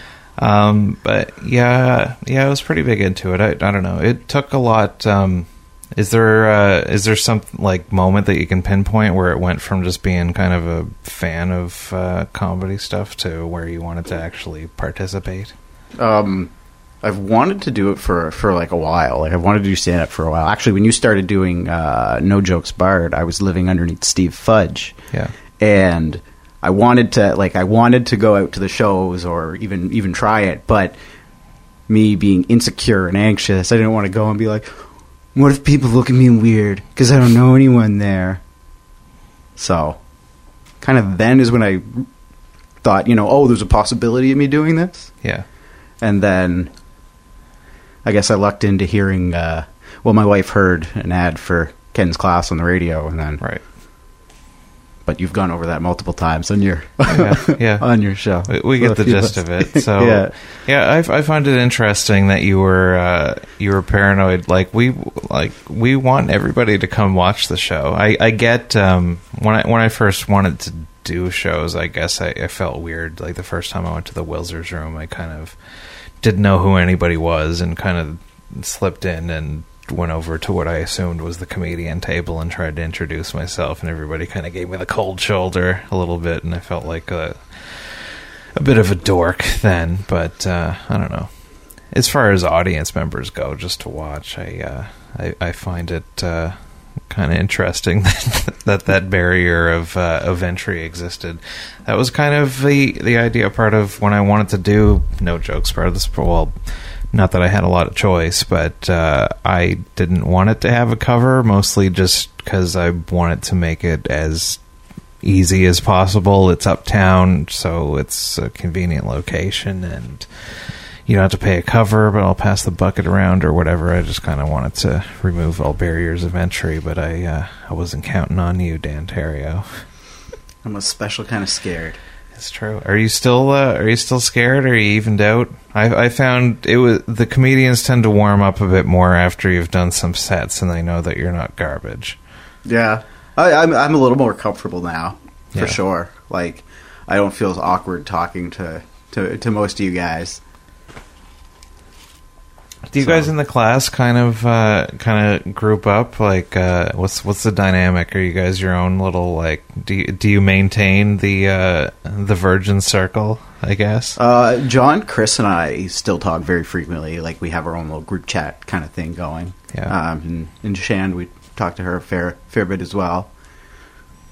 Um, but yeah, yeah, I was pretty big into it. I, I don't know. It took a lot. Um, is there uh, is there some like moment that you can pinpoint where it went from just being kind of a fan of uh, comedy stuff to where you wanted to actually participate? Um, I've wanted to do it for, for like a while. Like I've wanted to do stand up for a while. Actually, when you started doing uh, No Jokes Barred, I was living underneath Steve Fudge. Yeah, and I wanted to like I wanted to go out to the shows or even even try it, but me being insecure and anxious, I didn't want to go and be like, what if people look at me weird because I don't know anyone there? So, kind of then is when I thought, you know, oh, there's a possibility of me doing this. Yeah, and then I guess I lucked into hearing. Uh, well, my wife heard an ad for Ken's class on the radio, and then right. But you've gone over that multiple times on your yeah, yeah. on your show. We, we get the gist of it. So yeah, yeah I, I find it interesting that you were uh, you were paranoid. Like we like we want everybody to come watch the show. I, I get um, when I when I first wanted to do shows, I guess I, I felt weird. Like the first time I went to the Wilsers room, I kind of didn't know who anybody was and kind of slipped in and went over to what I assumed was the comedian table and tried to introduce myself, and everybody kind of gave me the cold shoulder a little bit, and I felt like a a bit of a dork then. But uh, I don't know. As far as audience members go, just to watch, I uh, I, I find it uh, kind of interesting that, that that barrier of uh, of entry existed. That was kind of the the idea part of when I wanted to do No Jokes part of this. Well, not that I had a lot of choice, but uh, I didn't want it to have a cover, mostly just because I wanted to make it as easy as possible. It's uptown, so it's a convenient location, and you don't have to pay a cover, but I'll pass the bucket around or whatever. I just kind of wanted to remove all barriers of entry, but I uh, I wasn't counting on you, Dan Terrio. I'm a special kind of scared. It's true. Are you still uh, Are you still scared? Or are you evened out? I, I found it was the comedians tend to warm up a bit more after you've done some sets, and they know that you're not garbage. Yeah, I, I'm I'm a little more comfortable now, for Yeah. sure. Like, I don't feel as awkward talking to, to, to most of you guys. Do you So- guys in the class kind of uh, kind of group up? Like, uh, what's what's the dynamic? Are you guys your own little like? Do you, do you maintain the uh, the virgin circle? I guess. Uh, John, Chris, and I still talk very frequently. Like, we have our own little group chat kind of thing going. Yeah. Um, and, and Shand, we talk to her a fair fair bit as well.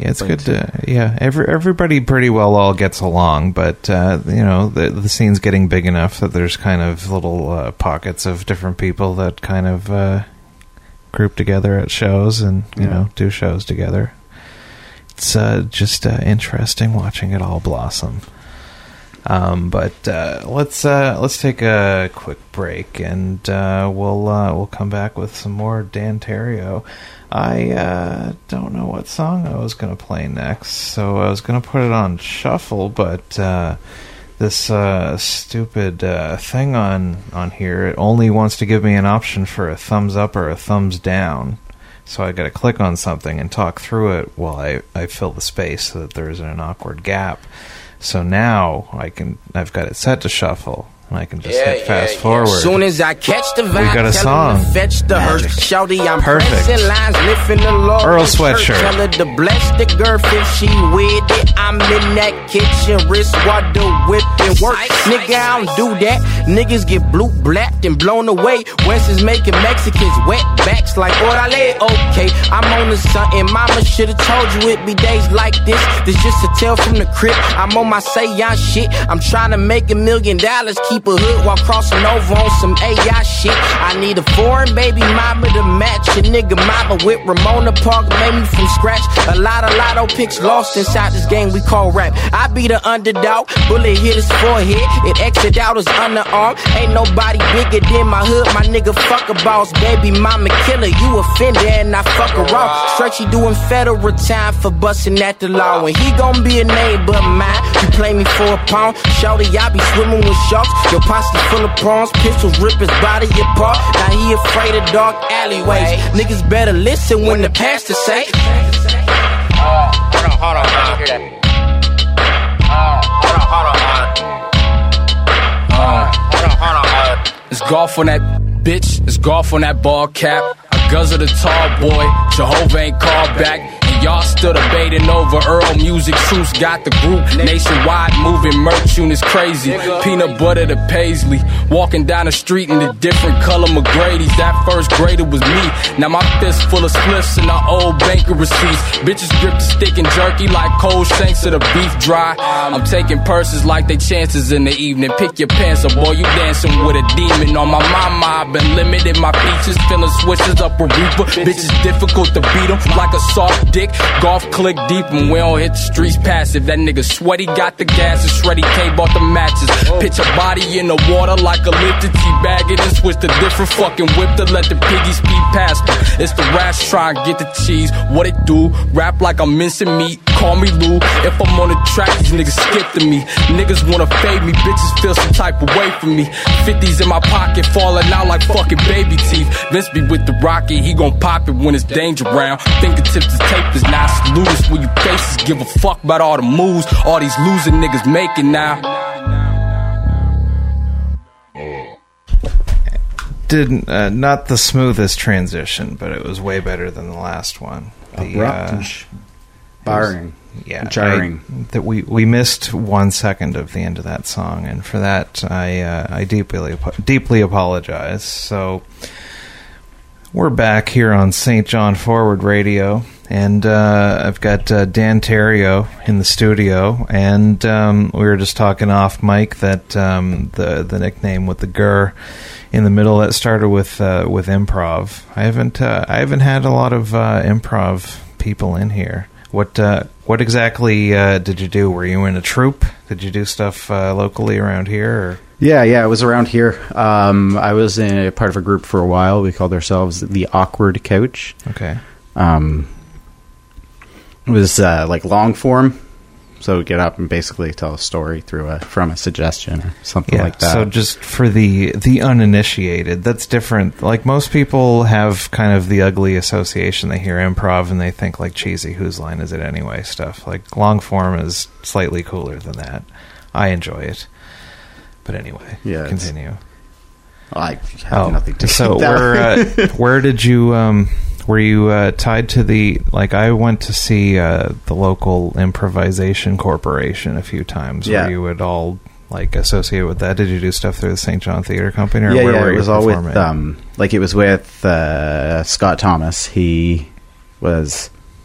Yeah, it's good to, yeah, every, everybody pretty well all gets along, but, uh, you know, the, the scene's getting big enough that there's kind of little uh, pockets of different people that kind of uh, group together at shows and, you yeah. know, do shows together. It's uh, just uh, interesting watching it all blossom. Um, but uh, let's uh, let's take a quick break, and uh, we'll uh, we'll come back with some more Dan Terrio. I uh, don't know what song I was going to play next, so I was going to put it on shuffle, but uh, this uh, stupid uh, thing on on here, it only wants to give me an option for a thumbs up or a thumbs down. So I got to click on something and talk through it while I, I fill the space so that there isn't an awkward gap. So now I can, I've got it set to shuffle, and I can just yeah, hit fast yeah, forward. Yeah. Soon as I catch the vibe, we got a song. Fetch the hearse. Shouty, I'm perfect. Lines, lifting the Lord Earl Sweatshirt. Tell her to bless the girl if she with it. I'm in that kitchen, wrist water whipping work. Nigga, I don't do that. Niggas get blue, blacked, and blown away. West is making Mexicans wet backs like orale. Okay, I'm on to something. Mama should've told you it be days like this. This just a tale from the crib. I'm on my say-on shit. I'm trying to make a million dollars. Keep a hood while crossing over on some A I shit. I need a foreign baby mama to match a nigga mama with Ramona Park. Made me from scratch. A lot of lotto picks lost inside this game we call rap. I be the underdog. Bullet hit his forehead. It exit out his underarm. Ain't nobody bigger than my hood. My nigga fuck a boss. Baby mama killer. You offender and I fuck her off. Stretchy doing federal time for busting at the law. And he gon' be a neighbor of mine. You play me for a pound. Shorty, I be swimming with sharks. Your pasta full of prawns. Pistols rip his body apart. Now he afraid of dark alleyways. Niggas better listen when the pastor say. Uh, hold on, hold on, I didn't hear that. Uh, hold on, hold on, uh, hold on, hold on, uh. It's golf on that bitch, it's golf on that ball cap. I guzzle the tall boy, Jehovah ain't called back. Y'all still debating over Earl music. Truth's got the group nationwide moving merch units crazy. Peanut butter to Paisley. Walking down the street in the different color McGrady's. That first grader was me. Now my fist full of spliffs and our old banker receipts. Bitches grip the stick and jerky like cold shanks of the beef dry. I'm taking purses like they chances in the evening. Pick your pants up, boy, you dancing with a demon. On my mama, I've been limited my features. Filling switches up a reaper. Bitches difficult to beat them like a soft dick. Golf click deep and we don't hit the streets passive. That nigga sweaty got the gas and Shreddy K bought the matches. Pitch a body in the water like a lifted teabag it and switch to different fucking whip to let the piggy speed past them. It's the rats trying to get the cheese. What it do? Rap like I'm mincing meat. Call me Lou. If I'm on the track, these niggas skip to me. Niggas wanna fade me, bitches feel some type of way from me. fifties in my pocket, falling out like fucking baby teeth. Vince be with the rocket, he gon' pop it when it's danger round. Fingertips to tape is not salutous when you faces give a fuck about all the moves all these losing niggas making now. Didn't uh, not the smoothest transition, but it was way better than the last one. The, Abrupt uh, and sh- barring, yeah, jarring. I, that we we missed one second of the end of that song, and for that I uh, I deeply deeply apologize. So we're back here on Saint John Forward Radio. And uh, I've got uh, Dan Terrio in the studio, and um, we were just talking off mic that um, the the nickname with the Gur in the middle that started with uh, with improv. I haven't uh, I haven't had a lot of uh, improv people in here. What uh, what exactly uh, did you do? Were you in a troupe? Did you do stuff uh, locally around here? Or? Yeah, yeah, it was around here. Um, I was in a part of a group for a while. We called ourselves the Awkward Couch. Okay. Um, it was uh, like long form, so get up and basically tell a story through a from a suggestion or something yeah, like that. So just for the the uninitiated, that's different. Like most people have kind of the ugly association. They hear improv and they think like cheesy "whose line is it anyway" stuff. Like long form is slightly cooler than that. I enjoy it. But anyway, yeah, continue. I have oh, nothing to so say. where uh, where did you um, were you uh, tied to the like? I went to see uh, the local Improvisation Corporation a few times. Yeah. Where you would all like associate with that. Did you do stuff through the Saint John Theatre Company? Or yeah, where yeah, were it was you all performing? with um, like it was with uh, Scott Thomas. He was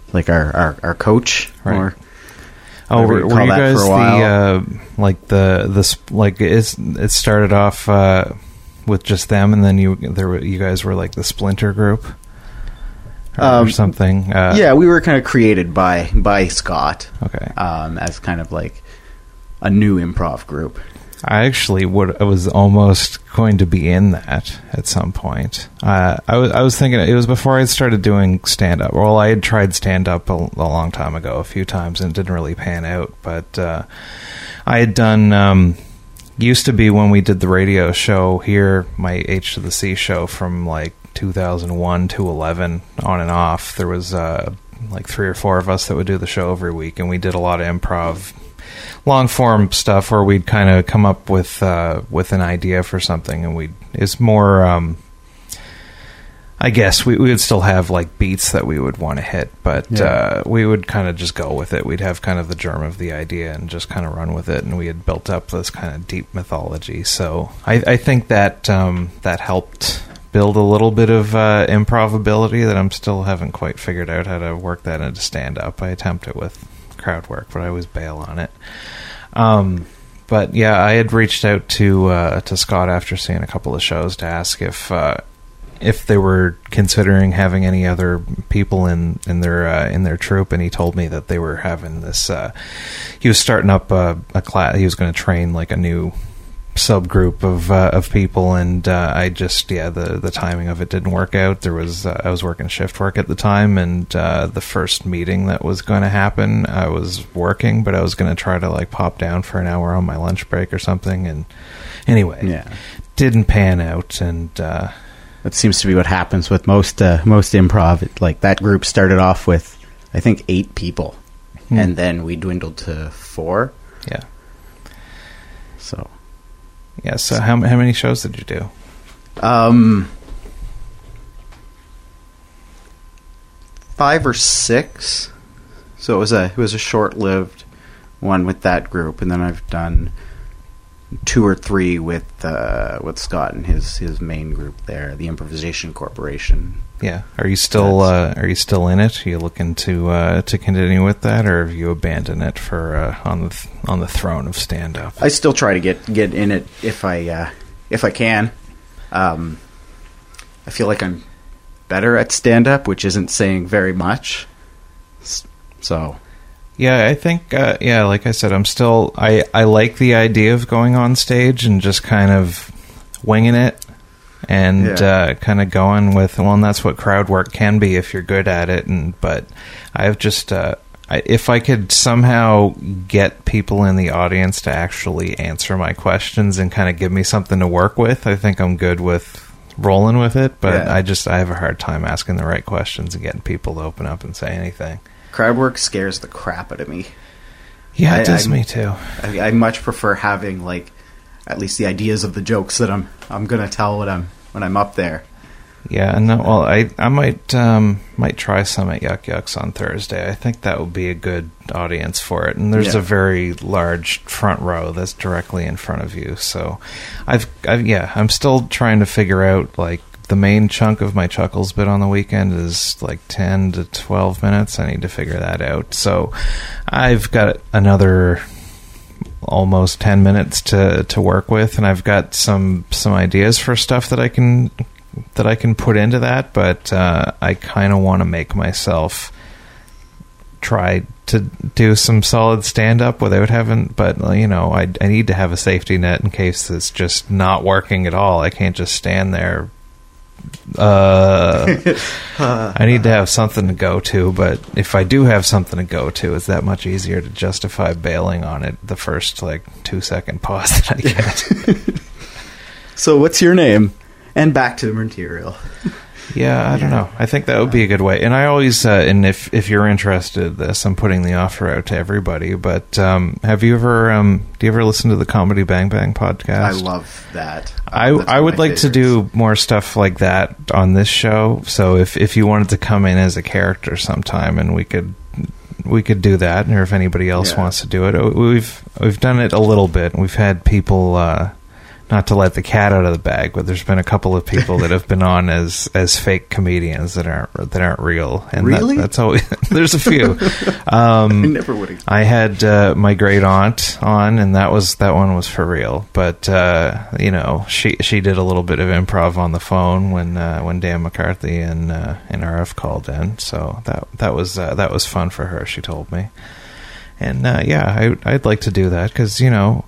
like our, our, our coach. Right. Or Oh, whatever were, you were call you that guys for a the while. uh, like the the sp- like it's it started off uh, with just them, and then you there were, you guys were like the splinter group or, Um, or something. Uh, yeah, we were kind of created by by Scott. Okay. Um, as kind of like a new improv group. I actually would. I was almost going to be in that at some point. Uh, I was. I was thinking it was before I started doing stand up. Well, I had tried stand up a, a long time ago, a few times, and it didn't really pan out. But uh, I had done. Um, used to be when we did the radio show here, my H to the C show from like two thousand one to eleven, on and off. There was uh, like three or four of us that would do the show every week, and we did a lot of improv. Long form stuff where we'd kind of come up with uh, with an idea for something, and we it's more. Um, I guess we we would still have like beats that we would want to hit, but Yeah. uh, we would kind of just go with it. We'd have kind of the germ of the idea and just kind of run with it. And we had built up this kind of deep mythology, so I, I think that um, that helped build a little bit of uh, improv-ability that I'm still haven't quite figured out how to work that into stand up. I attempt it with crowd work, but I always bail on it. Um, but yeah, I had reached out to uh, to Scott after seeing a couple of shows to ask if uh, if they were considering having any other people in in their uh, in their troupe, and he told me that they were having this. Uh, he was starting up a, a class. He was going to train like a new subgroup of uh, of people, and uh, I just yeah the the timing of it didn't work out. There was uh, I was working shift work at the time, and uh, the first meeting that was going to happen, I was working, but I was going to try to like pop down for an hour on my lunch break or something, and anyway, Yeah. didn't pan out, and uh, That seems to be what happens with most uh, most improv. It, like that group started off with, I think, eight people, Hmm. and then we dwindled to four. yeah So, yeah. So how how many shows did you do? um, five or six. So it was a it was a short lived one with that group, and then I've done two or three with uh, with Scott and his his main group there, the Improvisation Corporation. Yeah, are you still uh, are you still in it? Are you looking to uh, to continue with that, or have you abandoned it for uh, on the th- on the throne of stand up? I still try to get get in it if I uh, if I can. Um, I feel like I'm better at stand up, which isn't saying very much. S- So Yeah, I think uh, yeah, like I said, I'm still I I like the idea of going on stage and just kind of winging it. And Yeah. uh, kind of going with, well, and that's what crowd work can be if you're good at it. And but I've just, uh, I, if I could somehow get people in the audience to actually answer my questions and kind of give me something to work with, I think I'm good with rolling with it. But Yeah. I just, I have a hard time asking the right questions and getting people to open up and say anything. crowd work scares the crap out of me. Yeah, it I- does I'm- me too. I, I much prefer having like at least the ideas of the jokes that I'm I'm gonna tell when I'm when I'm up there. Yeah, no. Well, I I might um, might try some at Yuck Yucks on Thursday. I think that would be a good audience for it. And there's Yeah. a very large front row that's directly in front of you. So, I've, I've yeah, I'm still trying to figure out like the main chunk of my Chuckles bit on the weekend is like ten to twelve minutes. I need to figure that out. So, I've got another almost ten minutes to to work with, and I've got some some ideas for stuff that I can that I can put into that, but uh, I kind of want to make myself try to do some solid stand up without having, but uh, you know, I I need to have a safety net in case it's just not working at all. I can't just stand there. Uh, I need to have something to go to, but if I do have something to go to, it's that much easier to justify bailing on it the first like two second pause that I get. So what's your name? And back to the material. Yeah, I don't know. I think that would be a good way. And I always, uh, and if if you're interested in this, I'm putting the offer out to everybody. But um, have you ever, um, do you ever listen to the Comedy Bang Bang podcast? I love that. I, That's one I of would my like to do more stuff like that on this show. So if, if you wanted to come in as a character sometime, and we could we could do that, or if anybody else Yeah. wants to do it, we've we've done it a little bit. We've had people uh, not to let the cat out of the bag, but there's been a couple of people that have been on as as fake comedians that aren't that aren't real. And really? That, that's always there's a few. Um, I never would have. I had uh, my great aunt on, and that was that one was for real. But uh, you know, she she did a little bit of improv on the phone when uh, when Dan McCarthy and uh, and R F called in. So that that was uh, that was fun for her. She told me, and uh, yeah, I, I'd like to do that because you know.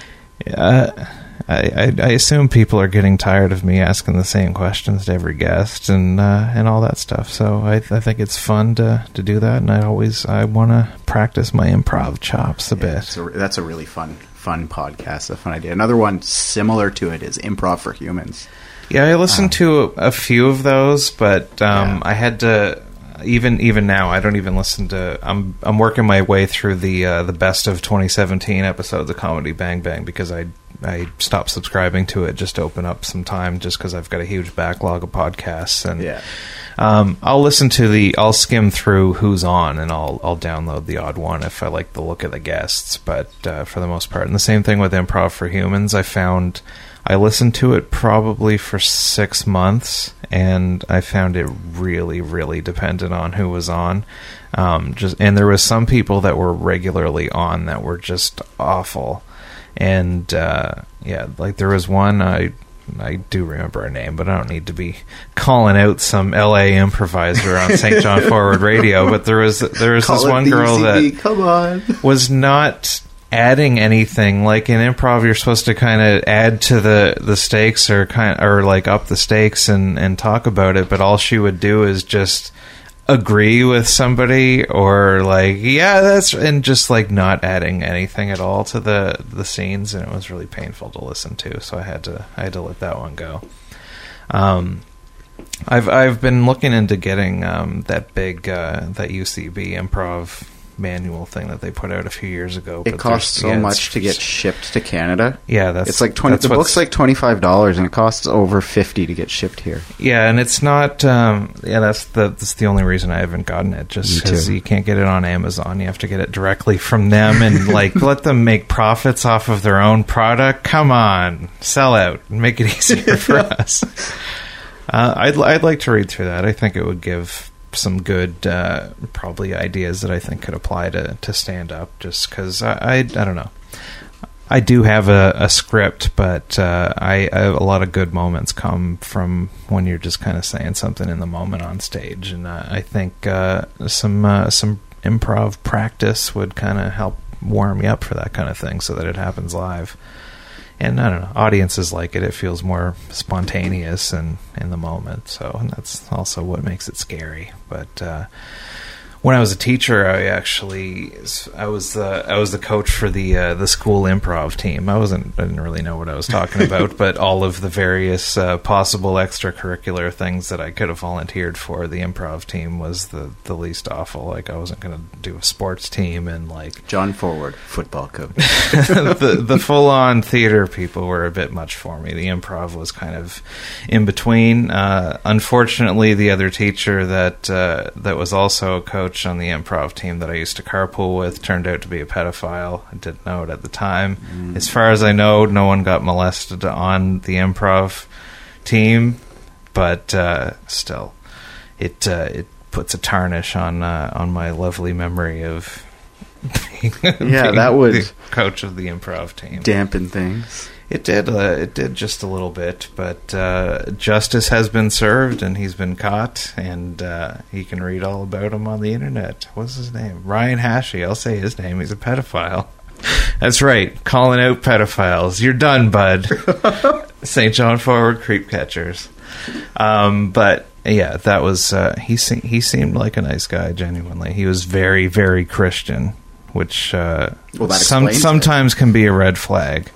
Uh, I, I, I assume people are getting tired of me asking the same questions to every guest and uh, and all that stuff. So I, I think it's fun to, to do that, and I always I want to practice my improv chops a Yeah, bit. so that's a really fun fun podcast, a fun idea. Another one similar to it is Improv for Humans. Yeah, I listened Um, to a, a few of those, but um, Yeah. I had to. Even even now, I don't even listen to. I'm I'm working my way through the uh, the best of twenty seventeen episodes of Comedy Bang Bang because I I stopped subscribing to it just to open up some time, just because I've got a huge backlog of podcasts, and Yeah. um, I'll listen to the. I'll skim through who's on, and I'll I'll download the odd one if I like the look of the guests. But uh, for the most part, and the same thing with Improv for Humans, I found. I listened to it probably for six months, and I found it really, really dependent on who was on. Um, just and there was some people that were regularly on that were just awful, and uh, yeah, like there was one I I do remember her name, but I don't need to be calling out some L A improviser on Saint John Forward Radio. But there was there was Call this it one the girl U C B, that come on. was not adding anything. Like in improv, you're supposed to kind of add to the, the stakes or kind or like up the stakes and, and talk about it. But all she would do is just agree with somebody or like, yeah, that's, and just like not adding anything at all to the, the scenes. And it was really painful to listen to. So I had to, I had to let that one go. Um, I've, I've been looking into getting, um, that big, uh, that U C B improv manual thing that they put out a few years ago. It but costs there's- so yeah, much it's- to get shipped to Canada. Yeah, that's it's like twenty. that's The what's- book's like twenty five dollars, and it costs over fifty to get shipped here. Yeah, and it's not. Um, yeah, that's the that's the only reason I haven't gotten it. Just Me because too. you can't get it on Amazon, you have to get it directly from them, and like let them make profits off of their own product. Come on, sell out, make it easier for us. Uh, I'd I'd like to read through that. I think it would give some good uh, probably ideas that I think could apply to to stand up. Just because I, I I don't know. I do have a, a script, but uh, I, I a lot of good moments come from when you're just kind of saying something in the moment on stage, and uh, I think uh, some uh, some improv practice would kind of help warm me up for that kind of thing, so that it happens live. And I don't know, audiences like it. It feels more spontaneous and in the moment, so and that's also what makes it scary. But uh, when I was a teacher, I actually I was the I was the coach for the uh, the school improv team. I wasn't I didn't really know what I was talking about, but all of the various uh, possible extracurricular things that I could have volunteered for, the improv team was the, the least awful. Like I wasn't going to do a sports team and like John Forward, football coach. the the full on theater people were a bit much for me. The improv was kind of in between. Uh, unfortunately, the other teacher that uh, that was also a coach on the improv team that I used to carpool with turned out to be a pedophile. I didn't know it at the time. Mm. As far as I know, no one got molested on the improv team, but uh, still, it uh, it puts a tarnish on uh, on my lovely memory of being, Yeah, being that would the coach of the improv team. dampen things. It did. Uh, it did just a little bit, but uh, justice has been served, and he's been caught, and uh, he can read all about him on the internet. What's his name? Ryan Hashey. I'll say his name. He's a pedophile. That's right. Calling out pedophiles. You're done, bud. Saint John Forward Creep Catchers. Um, but yeah, that was. Uh, he se- he seemed like a nice guy. Genuinely, he was very very Christian, which uh, Well, that some explains it. sometimes can be a red flag.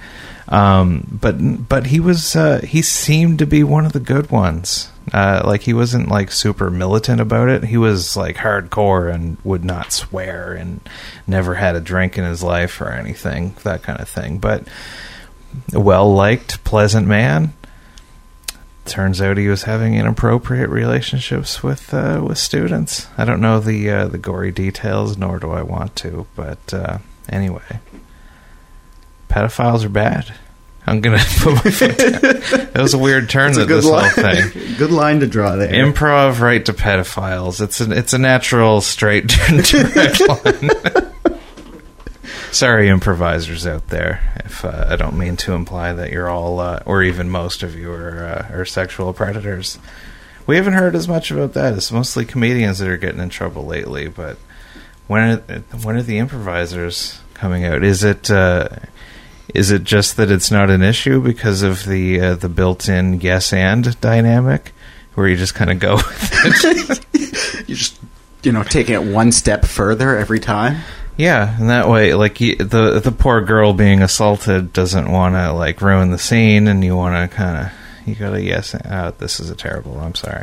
Um, but but he was uh, he seemed to be one of the good ones. Uh, like he wasn't like super militant about it. He was like hardcore and would not swear and never had a drink in his life or anything, that kind of thing. But a well-liked, pleasant man. Turns out he was having inappropriate relationships with uh, with students. I don't know the uh, the gory details, nor do I want to. But uh, anyway. Pedophiles are bad. I'm gonna put my foot down. That was a weird turn to this line. whole thing. Good line to draw there. Improv right to pedophiles. It's a, it's a natural straight direct line. Sorry, improvisers out there, if uh, I don't mean to imply that you're all, uh, or even most of you, are, uh, are sexual predators. We haven't heard as much about that. It's mostly comedians that are getting in trouble lately. But when are, when are the improvisers coming out? Is it uh, is it just that it's not an issue because of the uh, the built-in yes and dynamic, where you just kind of go with it? You just, you know, taking it one step further every time. Yeah, and that way, like, you, the the poor girl being assaulted doesn't want to, like, ruin the scene, and you want to kind of, you gotta, yes, oh, this is a terrible, I'm sorry.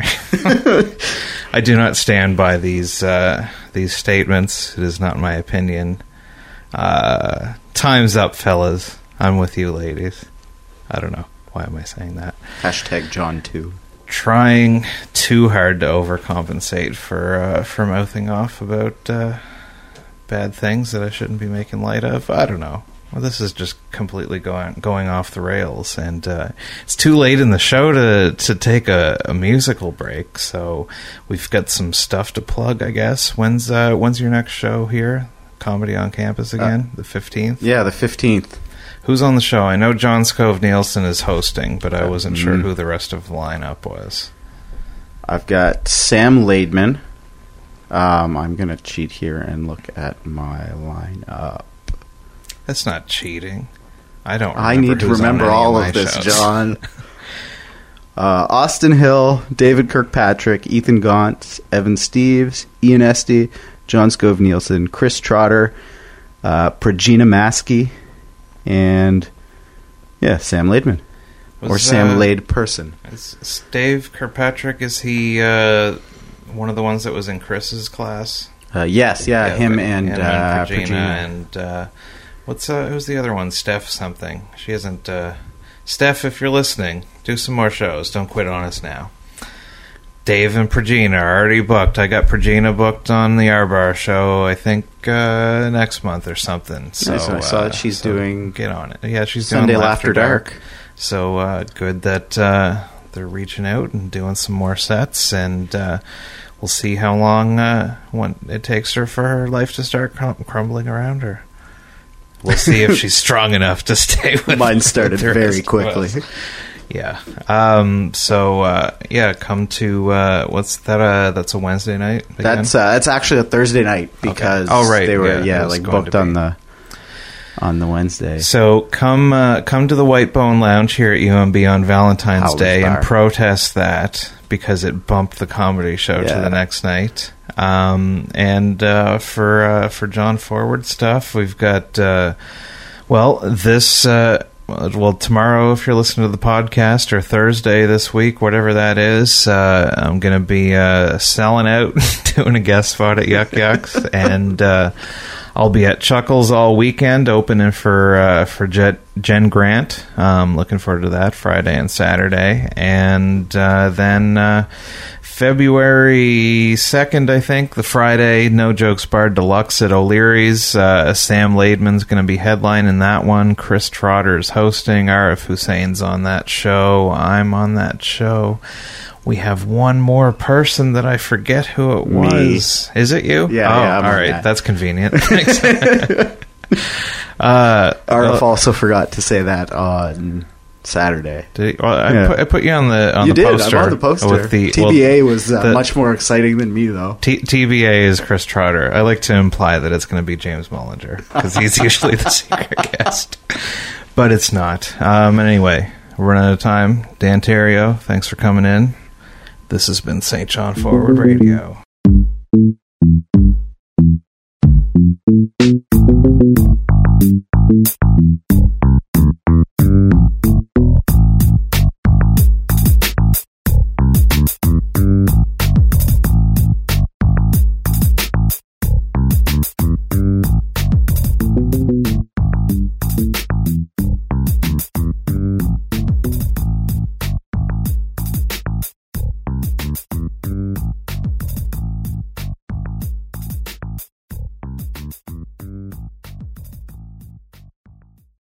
I do not stand by these uh, these statements. It is not my opinion. Uh, time's up, fellas. I'm with you, ladies. I don't know. Why am I saying that? Hashtag John two. Trying too hard to overcompensate for, uh, for mouthing off about... Uh, bad things that I shouldn't be making light of. I don't know. Well, this is just completely going going off the rails, and uh, it's too late in the show to to take a, a musical break. So we've got some stuff to plug, I guess. When's uh, when's your next show here? Comedy on Campus again, uh, the fifteenth. Yeah, the fifteenth. Who's on the show? I know John Scove Nielsen is hosting, but I wasn't mm. sure who the rest of the lineup was. I've got Sam Laidman. Um, I'm going to cheat here and look at my lineup. That's not cheating. I don't remember I need to remember all of, of this, shows. John. uh, Austin Hill, David Kirkpatrick, Ethan Gaunt, Evan Steves, Ian Esty, John Scove Nielsen, Chris Trotter, uh, Pragina Maskey, and, yeah, Sam Laidman. Was, or Sam uh, Laid Person. Is Dave Kirkpatrick, is he... Uh, one of the ones that was in Chris's class? Uh, yes, yeah, yeah, him and, and, uh, and Regina, Regina. and uh, what's uh, who's the other one? Steph something. She hasn't. Uh, Steph, if you're listening, do some more shows. Don't quit on us now. Dave and Pragina are already booked. I got Pragina booked on the Arbar show. I think uh, next month or something. So nice, I saw uh, that she's so doing. Get on it. Yeah, she's Sunday doing After Dark. Dark. So uh, good that. Uh, they're reaching out and doing some more sets, and uh, we'll see how long uh, when it takes her for her life to start crum- crumbling around her. We'll see if she's strong enough to stay with. Mine started very quickly. Yeah. Um, so uh, yeah, come to uh, what's that? Uh, that's a Wednesday night. Again? That's uh, that's actually a Thursday night because okay. oh, right. they were yeah, yeah like booked on the. On the Wednesday. So come uh, come to the White Bone Lounge here at U M B on Valentine's Howler's Day Bar. And protest that because it bumped the comedy show yeah. to the next night. Um, and uh, for uh, for John Forward stuff, we've got, uh, well, this... Uh, well, tomorrow, if you're listening to the podcast, or Thursday this week, whatever that is, uh, I'm going to be uh, selling out, doing a guest spot at Yuck Yucks, and... Uh, I'll be at Chuckles all weekend, opening for uh, for Jet, Jen Grant. Um, looking forward to that, Friday and Saturday. And uh, then uh, February second, I think, the Friday, No Jokes Bar Deluxe at O'Leary's. Uh, Sam Laidman's going to be headlining that one. Chris Trotter's hosting. Arif Hussein's on that show. I'm on that show. We have one more person that I forget who it was. Me. Is it you? Yeah, oh, yeah. all right. That. That's convenient. Thanks. uh, Arif also forgot to say that on Saturday. Did he, well, I, yeah. put, I put you on the on you the did. poster. I'm on the poster. With the, T B A well, was uh, the, much more exciting than me, though. T- TBA is Chris Trotter. I like to imply that it's going to be James Mullinger because he's usually the secret guest, but it's not. Um, anyway, we're running out of time. Dan Terrio, thanks for coming in. This has been Saint John Forward Radio.